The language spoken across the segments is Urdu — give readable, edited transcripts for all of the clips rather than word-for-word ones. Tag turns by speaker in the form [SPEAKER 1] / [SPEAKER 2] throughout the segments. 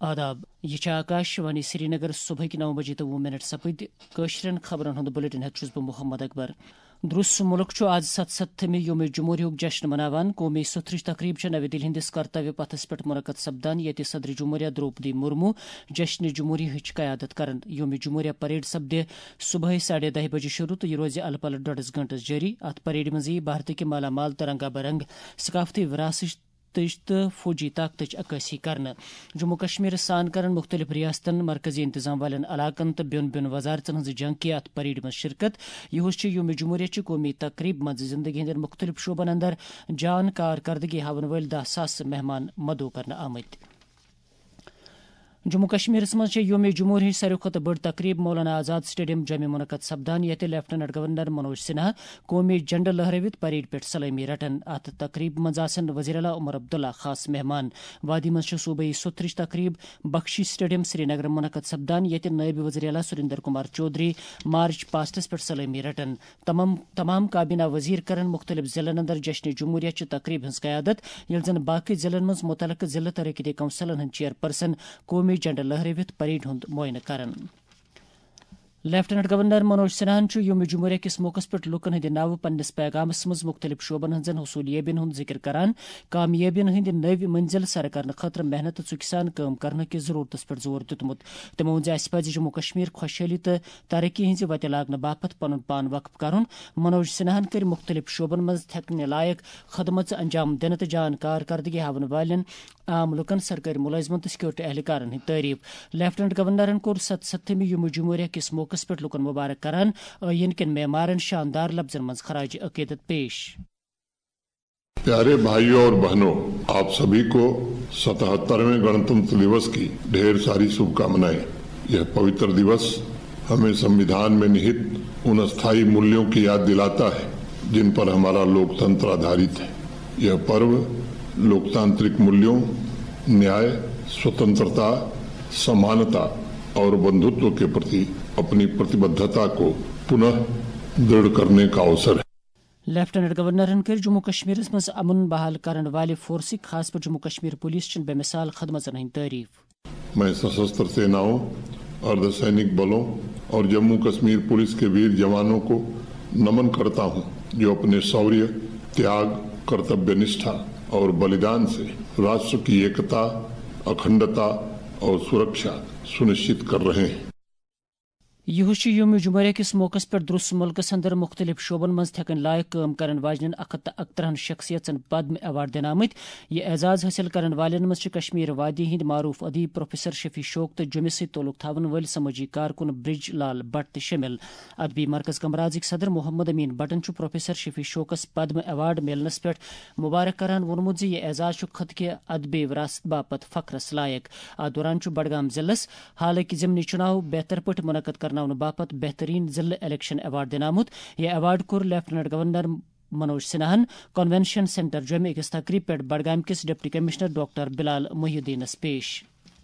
[SPEAKER 1] آداب یہ آکاشوانی سری نگر صبح 9 بجے 20 سپد قشرن خبرن ہند بلٹن ہیت بہ محمد اکبر درس ملک آج 77 یوم جمہوریہ جشن مناوان قومی ستھرچ تقریب نوی دہلی ہندس کرتویہ پتھس پہ منعقد سپدان یت صدر جمہوریہ دروپدی مرمو جشن جمہوریہ قیادت کرن یوم جمہوریہ پریڈ سپدے صبح 10:30 بجے شروع تو یہ روز الہ پلہ 1.5 گھنٹس جاری ات پریڈ مزی بھارت کے مالا مال ترنگا برنگ ثقافتی وراثت تو فوجی طاقت عکاسی کرنا جموں کشمیر سان کرن مختلف ریاستن مرکزی انتظام والن علاقن تو بین بین وزارتن ہز جنگ کی ات پریڈ مز شرکت یہ یوم جمہوریہ قومی تقریب مز زندگی ہند مختلف شعبن اندر جان کارکردگی ہاون ول 10,000 مہمان مدعو کرنا آمت جموں کشمیر مز یوم جمہوریہ ساروی کھت بڑ تقریب مولانا آزاد سٹیڈیم جامع منعقد سپدان یت لیفٹننٹ گورنر منوج سنہا قومی جھنڈ لہرائیت پریڈ پہ سلامی رٹن ات تقریب مز آسن وزیر اعلیٰ عمر عبداللہ خاص مہمان وادی مز صوبائی ستھرچ تقریب بخشی سٹیڈیم سری نگر منعقد سپدان یت نائب وزیر اعلیٰ سریندر کمار چودھری مارچ پاسٹس پہ سلامی رٹن تمام کابینہ وزیر کرن مختلف ضلع اندر جشن جمہوریہ چہ تقریب ہز قیادت یل زن باقی ضلع مز متعلقہ ضلع ترقیتی کونسلن ہند چیئرپرسن قومی جھنڈ لہرائیت پریڈ ہند معائنہ کرن لیفٹننٹ گورنر منوج سنہان یوم جمہوریہ کس موقع پہ لکن ہند ناو پنس پیغامس مز مختلف شعبن ہزن حصولیابین ہند ذکر کران کامیابین ہند نو منزل سر کرنے خاطر محنت ژکھ سان کام کرنے کی ضرورت پہ زور دتمت تمو ون اس پز جموں کشمیر خوشحالی تو ترقی ہز وتہ لاگنے باپت پن پان وقف کرن منوج سنہان کر مختلف شعبن مز تھکنہ لائق خدمت انجام دن تو جان کارکردگی ہاون والن عام لکن سرکاری ملازمن تو سیکورٹی اہلکارن ہند تعریف لیفٹننٹ گورنرن کور 77 یوم جمہوریہ کس موقع پہ لکن مبارک کران ین کن معمارن شاندار لفظن مز خراج عقیدت پیش
[SPEAKER 2] پیارے بھائیوں اور بہنوں، آپ سبھی کو 77ویں گنتنتر دیوس کی ڈھیر ساری شبھ کامنائیں۔ یہ پوتر دیوس ہمیں سمویدھان میں نہت ان استھائی مولیوں کی یاد دلاتا ہے جن پر ہمارا لوکتنتر آدھارت ہے۔ یہ پرو لوکتانترک مولیوں، نیائے، سوتنترتا، سمانتا اور بندھتو کے پرتی اپنی پرتیبدھتا کو پنہ دڑھ کرنے کا اوسر ہے۔
[SPEAKER 1] لیفٹننٹ گورنرن کر جموں کشمیر مز امن بحال کرن والے فورسک خاص پر جموں کشمیر پولیس چن بے مثال خدمتن ہند تعریف۔
[SPEAKER 2] میں سشستر سیناؤں، ارد سینک بلوں اور جموں کشمیر پولیس کے ویر جوانوں کو نمن کرتا ہوں جو اپنے شوریہ، تیاگ، کرتویہ نشٹھا اور بلیدان سے راشٹر کی ایکتا، اکھنڈتا اور سرکشا سنشچت کر رہے ہیں۔
[SPEAKER 1] یہ یوم جمہوریہ کس موقع پہ درس ملکس اندر مختلف شعبن مز تھکن لائق کام کرن واجن 161 شخصیتن پدم ایوارڈ دن آمت۔ یہ اعزاز حاصل کرن والن مز کشمیر وادی ہند معروف ادیب پروفیسر شفیع شوق تو جمع ست تعلق تھاون ول سماجی کارکن برج لال بٹ شامل۔ ادبی مرکز کمرازک صدر محمد امین بٹن پروفیسر شفیع شوقس پدم ایوارڈ ملنس پہ مبارک کران وونمت یہ اعزاز خط کے ادبی وراثت باپت فخرس لائق۔ ات دوران بڈگام ضلع حالانکہ ضمنی چناؤ بہتر پہ منعقد کرنا باپت بہترین ضلع الیکشن ایوارڈ دن آمت۔ یہ ایوارڈ کور لیفٹننٹ گورنر منوج سنہان کنونشن سینٹر جمع اکس تقریب پہ بڈگام کس deputy commissioner doctor Bilal Mohi الدینس پیش۔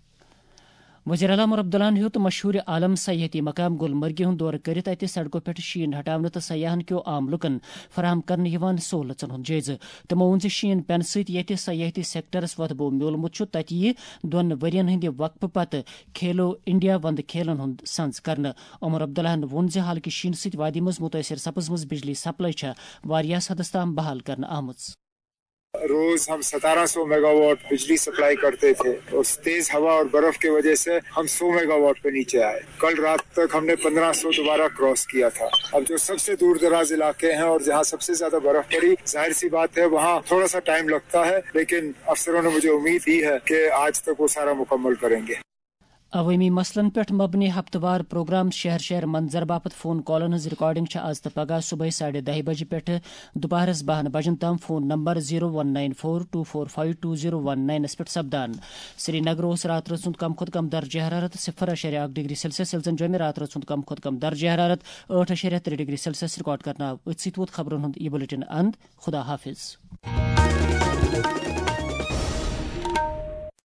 [SPEAKER 1] وزیر اعلیٰ عمر عبداللہ ہیوت مشہور عالم سیاحتی مقام گلمرگہ ہند دور کرت اتہ سڑکوں پہ شین ہٹانے تو سیاحن کیو عام لکن فراہم کرنے سہولتن ہند جائزہ۔ تمو ون شین پین ست یہ سیاحتی سیکٹرس وتبو میولمت تتہ یہ 2 ورین ہند وقفہ پتہ کھیلو انڈیا وند کھیلن ہند سنز کرنا۔ عمر عبداللہ ون حالکہ شین ست وادی مز متاثر سپز مز بجلی سپلائی واریاس حدس تام بحال کرنا آمت۔
[SPEAKER 3] روز ہم 1700 میگا واٹ بجلی سپلائی کرتے تھے اور تیز ہوا اور برف کی وجہ سے ہم 100 میگا واٹ پہ نیچے آئے۔ کل رات تک ہم نے 1500 دوبارہ کراس کیا تھا۔ اب جو سب سے دور دراز علاقے ہیں اور جہاں سب سے زیادہ برف پڑی، ظاہر سی بات ہے وہاں تھوڑا سا ٹائم لگتا ہے، لیکن افسروں نے مجھے امید دی ہے کہ آج تک وہ سارا مکمل کریں گے۔
[SPEAKER 1] عوامی مسلن پہ مبنی ہفتہ وار پروگرام شہر منظر باپت فون کالن ہز ریکارڈنگ آز تو پگہ صبح 10:30 بجے پہ دوپہرس 12 بجن تام فون نمبر 01942452019 پہ سپدان۔ سری نگر رات رات کم کھت کم درجہ حرارت 0.1 ڈگری سیلسیس یل زن جومہ رات رات کم کھت کم درجہ حرارت 8.3 ڈگری سیلسیس ریکارڈ کرنا۔ ات ست ووت خبرن ہند یہ بلیٹن اند۔ خدا حافظ۔